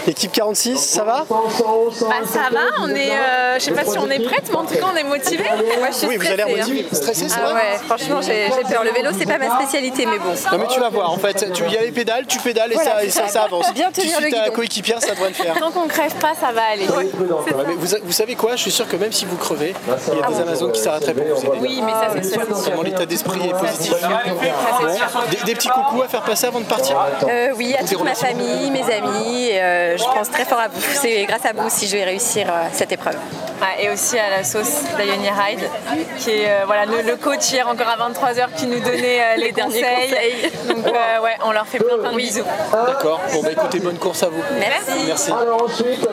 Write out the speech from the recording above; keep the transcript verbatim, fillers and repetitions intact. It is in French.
Équipe quarante-six, ça va? Bah ça va, on est, euh, je sais pas si on est prête, mais en tout cas on est motivé. Moi je suis Oui, vous avez l'air stressée, motivé, hein. stressé, c'est Ah vrai? ouais, franchement j'ai j'ai peur. Le vélo c'est pas ma spécialité, mais bon. Non mais tu vas voir, en fait, tu y a les pédales, tu pédales et, Voilà, ça, et ça, ça avance. bien Tu tenir suis le ta guidon. coéquipière, ça devrait le faire. Tant qu'on crève pas, ça va aller. Ouais, mais vous, vous savez quoi? Je suis sûr que même si vous crevez, il y a des Amazones qui s'arrêteraient pour vous aider. Oui, mais ça c'est sûr. Vraiment, l'état d'esprit est positif. Bon, des, des petits coucous à faire passer avant de partir? Euh, oui, à toute ma famille, mes amis, et, euh, je pense très fort à vous. C'est grâce à vous si je vais réussir euh, cette épreuve. Ouais, et aussi à la sauce d'Ioni Ride, qui est euh, voilà, le, le coach hier encore à vingt-trois heures qui nous donnait euh, les, Les derniers conseils. conseils. Donc euh, ouais, on leur fait plein plein de bisous. D'accord. Bon bah écoutez, bonne course à vous. Merci. Merci. Alors ensuite,